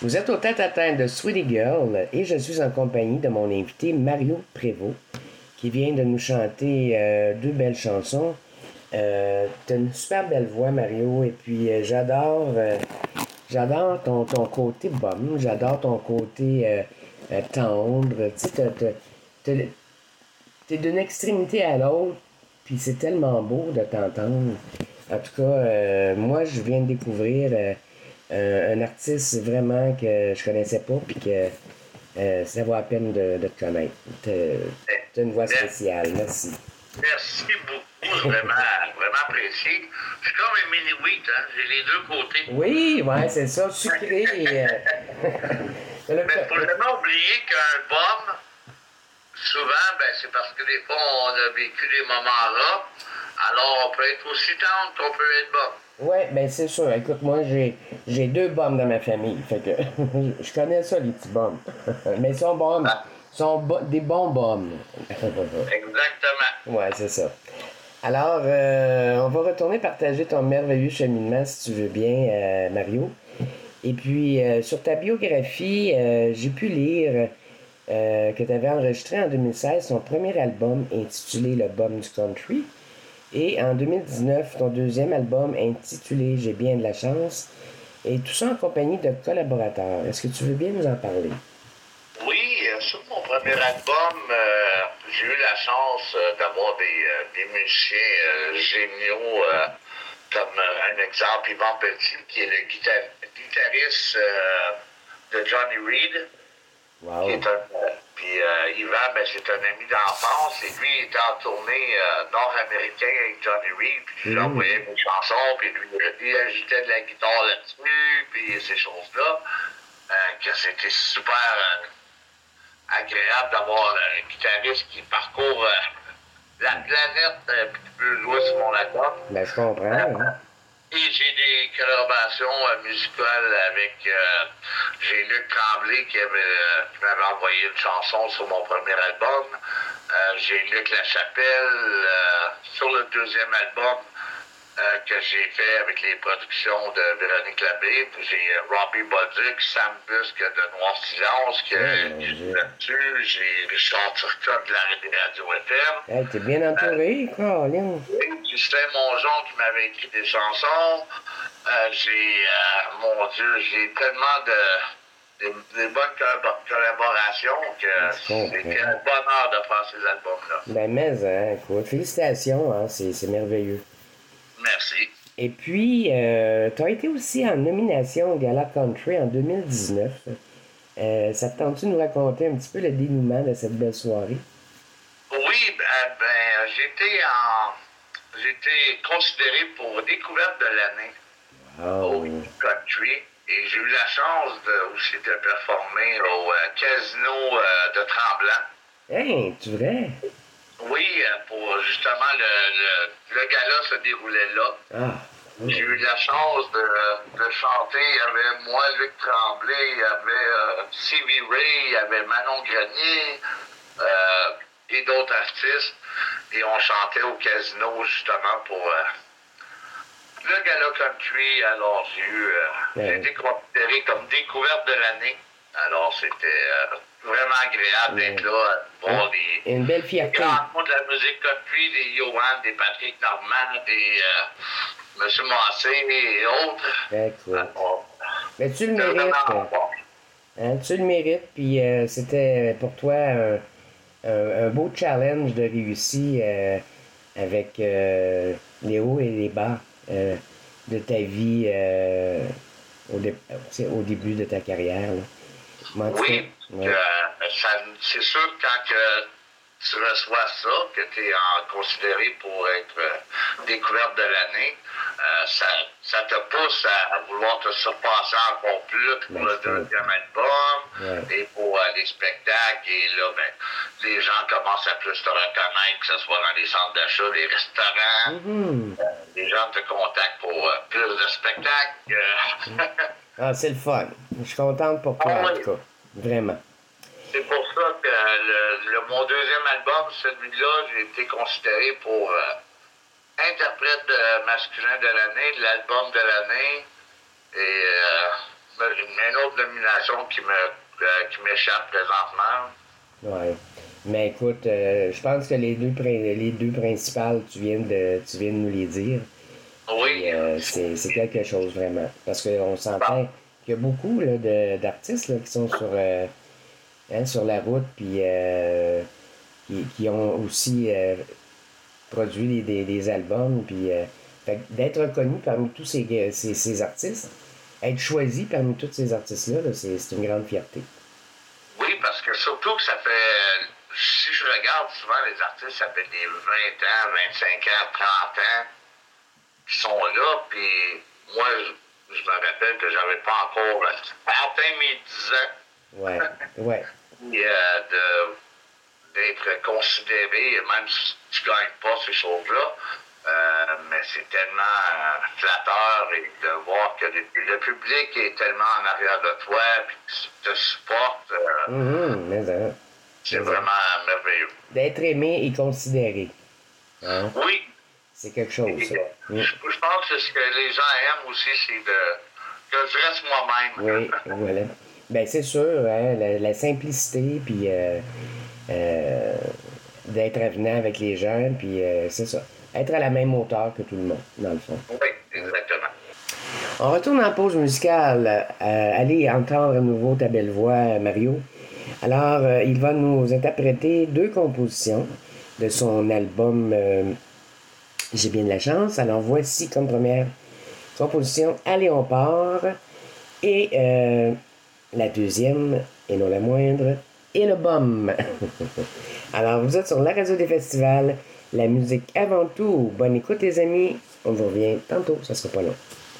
Vous êtes au tête-à-tête de Sweetie Girl et je suis en compagnie de mon invité Mario Prévost qui vient de nous chanter deux belles chansons. T'as une super belle voix, Mario, et puis j'adore ton côté bum, j'adore ton côté tendre. Tu sais, t'as- t'es d'une extrémité à l'autre, puis c'est tellement beau de t'entendre. En tout cas, moi, je viens de découvrir un artiste vraiment que je connaissais pas, puis que ça vaut la peine de te connaître. T'as une voix spéciale, merci. Merci beaucoup, vraiment apprécié. Je suis comme un mini-wheat, hein? J'ai les deux côtés. Oui, ouais, c'est ça, sucré. Mais il faut jamais oublier qu'un bum, souvent, c'est parce que des fois, on a vécu des moments-là. Alors, on peut être aussi tendre qu'on peut être bum. Ouais, ben c'est sûr. Écoute, moi, j'ai deux bums dans ma famille. Fait que je connais ça, les petits bums. Mais ils sont bums. Ils sont des bons bums. Exactement. Ouais, c'est ça. Alors, on va retourner partager ton merveilleux cheminement, si tu veux bien, Mario. Et puis, sur ta biographie, j'ai pu lire que tu avais enregistré en 2016 ton premier album intitulé Le Bum du Country. Et en 2019, ton deuxième album intitulé J'ai bien de la chance. Et tout ça en compagnie de collaborateurs. Est-ce que tu veux bien nous en parler? Oui, sur mon premier album, j'ai eu la chance d'avoir des musiciens géniaux, comme un exemple, Yvan Petit, qui est le guitariste de Johnny Reed. Wow. Qui est puis Yvan, c'est un ami d'enfance, et lui, il était en tournée nord-américain avec Johnny Reed, puis j'envoyais mes chansons, puis lui, il agitait de la guitare là-dessus, puis ces choses-là, que c'était super agréable d'avoir un guitariste qui parcourt la planète, puis qui peut jouer sur mon album. Ben, je comprends. Hein? Et j'ai des collaborations musicales avec j'ai Luc Tremblay qui m'avait envoyé une chanson sur mon premier album. J'ai Luc Lachapelle sur le deuxième album que j'ai fait avec les productions de Véronique Labbé. J'ai Robbie Bolduc, Sam Busque de Noir Silence qui est là-dessus. J'ai Richard Turcotte de la Radio FM. Hey, t'es bien entouré, Colin. Oui, Justin Mongeon qui m'avait écrit des chansons. Mon Dieu, j'ai tellement de bonnes collaborations que c'était un bonheur de faire ces albums-là. Ben, mais, hein, écoute, félicitations, hein, c'est merveilleux. Merci. Et puis, tu as été aussi en nomination au Gala Country en 2019. Ça te tente-tu de nous raconter un petit peu le dénouement de cette belle soirée? Oui, j'ai été considéré pour découverte de l'année au country, et j'ai eu la chance aussi de performer au casino de Tremblant. Hey, tu vrai? Oui, pour justement le gala se déroulait là. Ah. J'ai eu la chance de chanter. Il y avait moi, Luc Tremblay, il y avait C.V. Ray, il y avait Manon Grenier et d'autres artistes. Et on chantait au casino justement pour le gala country. Alors j'ai été considéré comme découverte de l'année. Alors c'était vraiment agréable d'être là pour une belle fierté. Les grands noms de la musique country, des Johan, des Patrick Normand, des M. Massé et autres. D'accord. Mais tu le mérites. Hein, tu le mérites, puis c'était pour toi un beau challenge de réussir avec les hauts et les bas de ta vie au début de ta carrière. Là. Oui, c'est sûr que quand tu reçois ça, que tu es considéré pour être découverte de l'année, ça te pousse à vouloir te surpasser encore plus pour le deuxième album et pour les spectacles. Et là, les gens commencent à plus te reconnaître, que ce soit dans les centres d'achat, les restaurants. Les gens te contactent pour plus de spectacles. Ah, c'est le fun. Je suis contente pour toi, en tout cas. Vraiment. C'est pour ça que mon deuxième album, celui-là, j'ai été considéré pour interprète masculin de l'année, de l'album de l'année. Et une autre nomination qui m'échappe présentement. Ouais. Mais écoute, je pense que les deux principales, tu viens de nous les dire. Oui. Et, c'est quelque chose vraiment. Parce qu'on s'entend qu'il y a beaucoup là, d'artistes là, qui sont sur la route, puis qui ont aussi produit des albums. Puis, fait que d'être reconnu parmi tous ces artistes, être choisi parmi tous ces artistes-là, là, c'est une grande fierté. Oui, parce que surtout que ça fait, si je regarde souvent les artistes, ça fait des 20 ans, 25 ans, 30 ans qui sont là, puis moi, je me rappelle que j'avais pas encore atteint mes 10 ans. Ouais, ouais. Puis, d'être considéré, même si tu gagnes pas ces choses-là, mais c'est tellement flatteur et de voir que le public est tellement en arrière de toi puis te supporte. Mais C'est vraiment merveilleux. d'être aimé et considéré. Hein? Oui. C'est quelque chose, ça. Je pense que ce que les gens aiment aussi, c'est que je reste moi-même. Oui, voilà. Ben, c'est sûr, hein, la simplicité, puis d'être avenant avec les gens, puis c'est ça. Être à la même hauteur que tout le monde, dans le fond. Oui, exactement. On retourne en pause musicale. Allez entendre à nouveau ta belle voix, Mario. Alors, il va nous interpréter 2 compositions de son album J'ai bien de la chance. Alors, voici comme première composition Allez, on part. Et la deuxième, et non la moindre, et le bum. Alors, vous êtes sur la radio des festivals, la musique avant tout. Bonne écoute, les amis. On vous revient tantôt, ça sera pas long.